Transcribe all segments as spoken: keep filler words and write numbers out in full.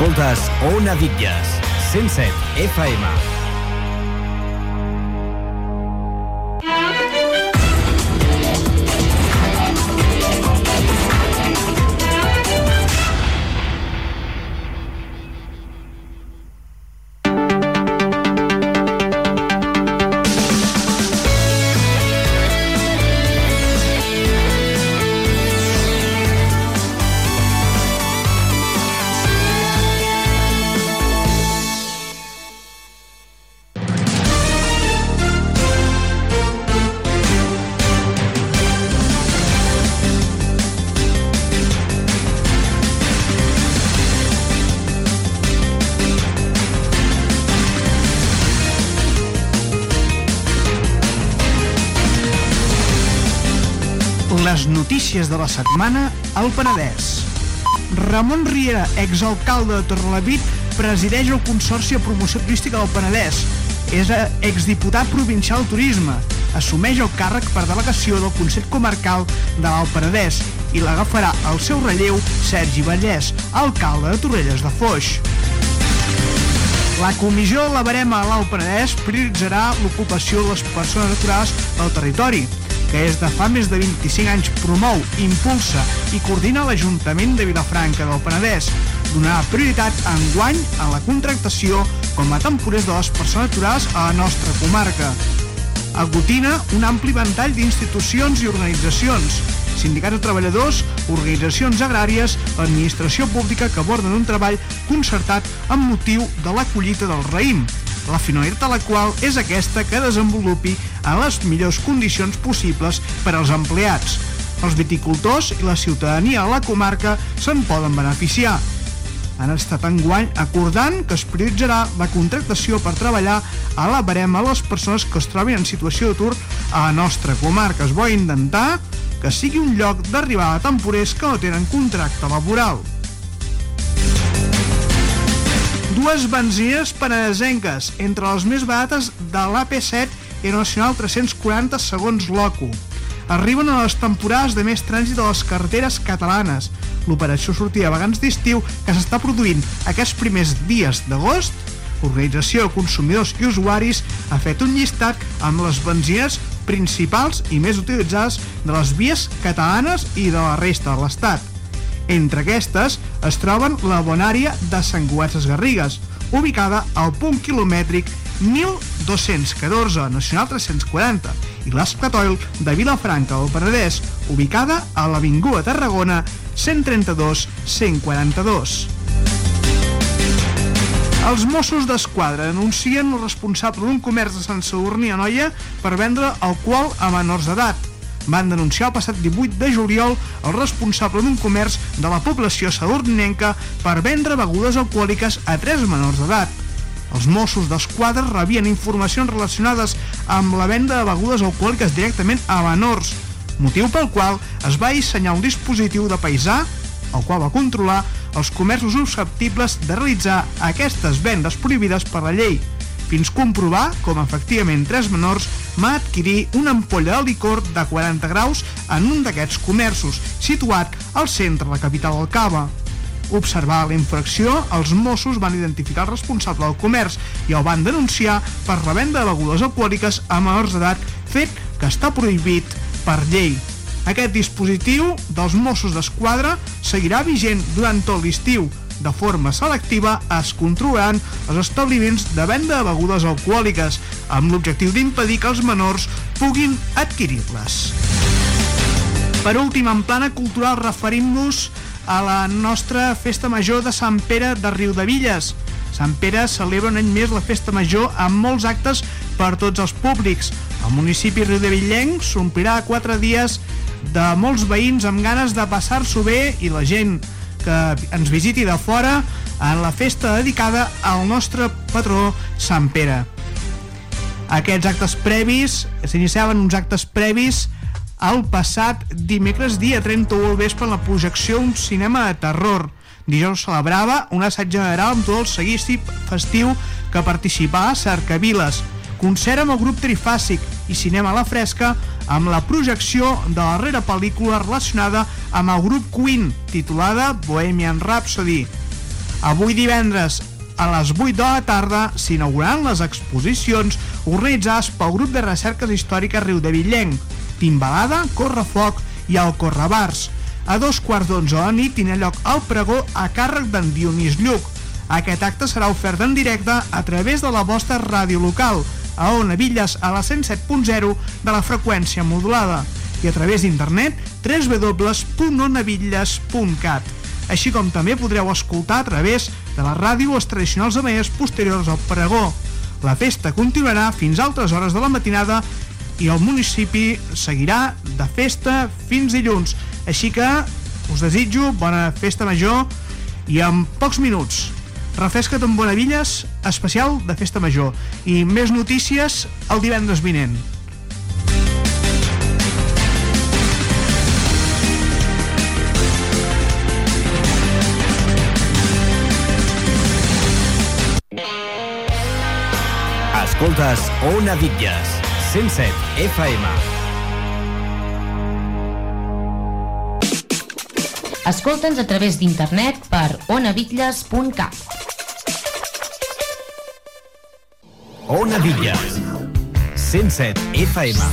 Escoltes Ona Bitlles, cent set F M. Les notícies de la setmana al Penedès. Ramon Riera, exalcalde de Torrelavit, presideix el Consorci de Promoció Turística del Penedès. És exdiputat provincial de Turisme. Assumeix el càrrec per delegació del Consell Comarcal de l'Alt Penedès i l'agafarà al seu relleu Sergi Vallès, alcalde de Torrelles de Foix. La comissió de la Barema a l'Alt Penedès prioritzarà l'ocupació de les persones aturades del territori, que és de fa més de vint-i-cinc anys promou, impulsa i coordina l'Ajuntament de Vilafranca del Penedès. Donarà prioritat enguany a la contractació com a temporers de les persones aturades a la nostra comarca. Aglutina un ampli ventall d'institucions i organitzacions, sindicats de treballadors, organitzacions agràries, administració pública que aborden un treball concertat amb motiu de la collita del raïm, la finalitat de la qual és aquesta que desenvolupi en les millors condicions possibles per als empleats. Els viticultors i la ciutadania de la comarca se'n poden beneficiar. Han estat enguany acordant que es prioritzarà la contractació per treballar a la Barema a les persones que es trobin en situació d'atur a la nostra comarca. Es vol intentar que sigui un lloc d'arribada a temporers que no tenen contracte laboral. Dues benzineres penedesenques, entre les més barates de l'A P set i Nacional tres-cents quaranta segons l'O C U. Arriben a les temporades de més trànsit de les carreteres catalanes. L'operació sortida de vagants d'estiu que s'està produint aquests primers dies d'agost, l'Organització de Consumidors i Usuaris ha fet un llistat amb les benzineres principals i més utilitzades de les vies catalanes i de la resta de l'Estat. Entre aquestes es troben la Bonària de Sant Cugat Sesgarrigues, ubicada al punt quilomètric mil dos-cents catorze, Nacional tres-cents quaranta, i l'Escatoil de Vilafranca del Penedès, ubicada a l'Avinguda Tarragona cent trenta-dos cent quaranta-dos. Els Mossos d'Esquadra denuncien el responsable d'un comerç de Sant Sadurní Anoia per vendre alcohol a menors d'edat. Van denunciar el passat divuit de juliol el responsable d'un comerç de la població sadurninenca per vendre begudes alcohòliques a tres menors d'edat. Els Mossos d'Esquadra rebien informacions relacionades amb la venda de begudes alcohòliques directament a menors, motiu pel qual es va dissenyar un dispositiu de paisà, el qual va controlar els comerços susceptibles de realitzar aquestes vendes prohibides per la llei, fins comprovar com efectivament tres menors va adquirir una ampolla de licor de quaranta graus en un d'aquests comerços, situat al centre de la capital del Cava. Observada la infracció, els Mossos van identificar el responsable del comerç i el van denunciar per la venda de begudes alcohòliques a menors d'edat, fet que està prohibit per llei. Aquest dispositiu dels Mossos d'Esquadra seguirà vigent durant tot l'estiu. De forma selectiva es controlaran els establiments de venda de begudes alcohòliques amb l'objectiu d'impedir que els menors puguin adquirir-les. Per últim, en plana cultural, referim-nos a la nostra festa major de Sant Pere de Riudevilles. Sant Pere celebra un any més la festa major amb molts actes per tots els públics. El municipi riudevillenc s'omplirà quatre dies de molts veïns amb ganes de passar-s'ho bé i la gent que ens visiti de fora en la festa dedicada al nostre patró Sant Pere. Aquests actes previs, s'iniciaven uns actes previs el passat dimecres dia trenta-u al vespre en la projecció d'un cinema de terror. Dijous celebrava un assaig general amb tot el seguici festiu que participava a Cercaviles, concert amb el grup Trifàsic i cinema a la fresca amb la projecció de la darrera pel·lícula relacionada amb el grup Queen, titulada Bohemian Rhapsody. Avui divendres a les vuit de la tarda s'inauguraran les exposicions organitzades pel grup de recerques històriques Riudevillenc, Timbalada, Correfoc i el Correbars. A dos quarts d'onze de la nit tindrà lloc el pregó a càrrec d'en Dionís Lluc. Aquest acte serà ofert en directe a través de la vostra ràdio local, a Ona Villas a la cent set punt zero de la freqüència modulada i a través d'internet w w w punt onavillas punt cat. Així com també podreu escoltar a través de la ràdio les tradicionals amaies posteriors al pregó. La festa continuarà fins a altres hores de la matinada i el municipi seguirà de festa fins dilluns. Així que us desitjo bona festa major i en pocs minuts refresca't amb Bonavilles, especial de festa major, i més notícies el divendres vinent. Escoltes Ona Villas, cent set F M. Escolta'ns a través d'internet per onavillas punt cat. Ona Villas, cent set F M.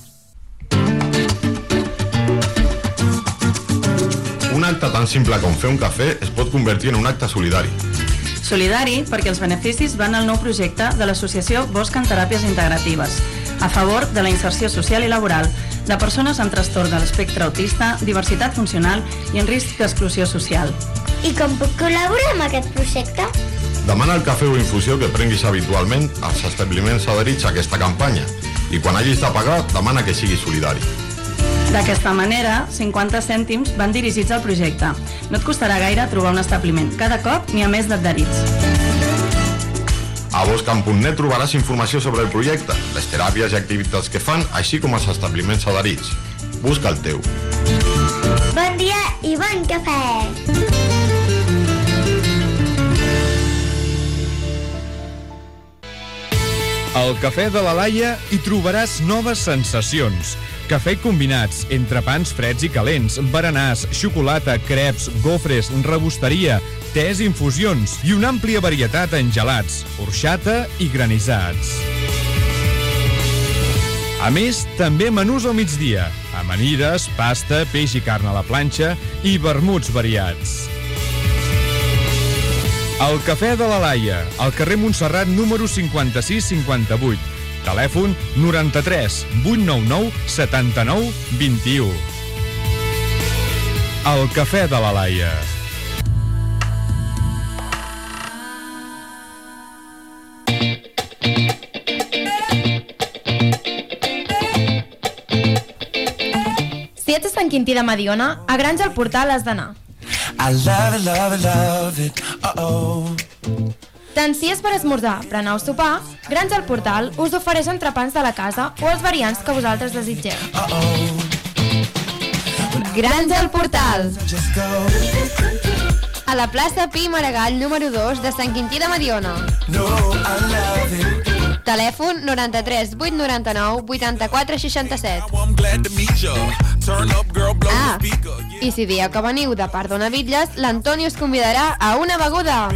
Un acte tan simple com fer un cafè es pot convertir en un acte solidari. Solidari perquè els beneficis van al nou projecte de l'associació Bosc en Teràpies Integratives, a favor de la inserció social i laboral de persones amb trastorn de l'espectre autista, diversitat funcional i en risc d'exclusió social. I com puc col·laborar amb aquest projecte? Demana el cafè o infusió que prenguis habitualment als establiments adherits a aquesta campanya i quan hagis de pagar, demana que sigui solidari. D'aquesta manera, cinquanta cèntims van dirigits al projecte. No et costarà gaire trobar un establiment. Cada cop n'hi ha més d'adherits. A boscamp punt net trobaràs informació sobre el projecte, les teràpies i activitats que fan, així com els establiments adherits. Busca el teu. Bon dia i bon cafè! Al Cafè de la Laia hi trobaràs noves sensacions. Cafè combinats, entrepans freds i calents, berenars, xocolata, creps, gofres, rebosteria, tés, infusions i una àmplia varietat en gelats, orxata i granissats. A més, també menús al migdia, amanides, pasta, peix i carn a la planxa i vermuts variats. El Cafè de la Laia, al carrer Montserrat número cinquanta-sis cinquanta-vuit. Telèfon noranta-tres vuit nou nou setanta-nou vint-i-u. El Cafè de la Laia. Si ets a Sant Quintí de Mediona, a Granja al Portal has d'anar. I love it, love it, love it, uh-oh. Tant si és per esmorzar, berenar o sopar, Granja al Portal us ofereix entrepans de la casa o els variants que vosaltres desitgeu. Granja al Portal! A la plaça Pi i Maragall número dos de Sant Quintí de Mediona. Telèfon noranta-tres vuit noranta-nou vuitanta-quatre seixanta-set. Ah, i si dieu que veniu de part d'Ona Villas, l'Antoni us convidarà a una beguda.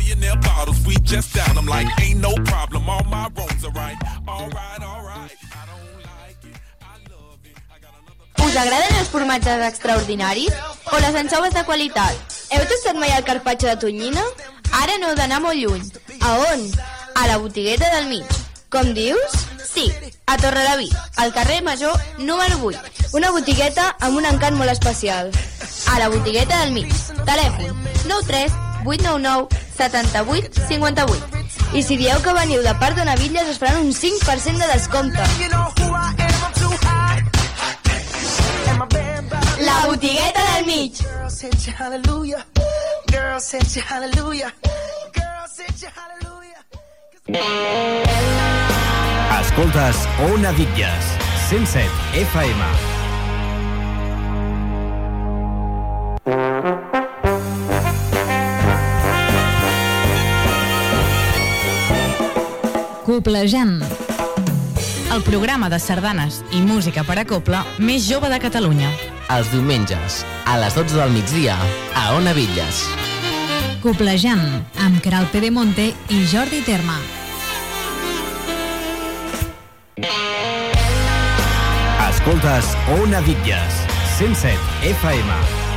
Us agraden els formatges extraordinaris o les anxoves de qualitat? Heu tastat mai el carpaccio de tonyina? Ara no heu d'anar molt lluny. A on? A la botigueta del mig. Com dius? Sí, a Torrelavit, al carrer Major número vuit. Una botigueta amb un encant molt especial. A la botigueta del mig. Telèfon nou tres vuit nou nou setanta-vuit cinquanta-vuit. I si dieu que veniu de part d'Ona Villas us faran un cinc per cent de descompte. La botigueta del mig. Escoltes Ona Villas, cent set F M. Coplejant. El programa de sardanes i música per a copla més jove de Catalunya. Els diumenges, a les dotze del migdia, a Ona Villas. Coplejant, amb Queralt Pedemonte i Jordi Terma. Escoltes Ona Bitlles, cent set F M.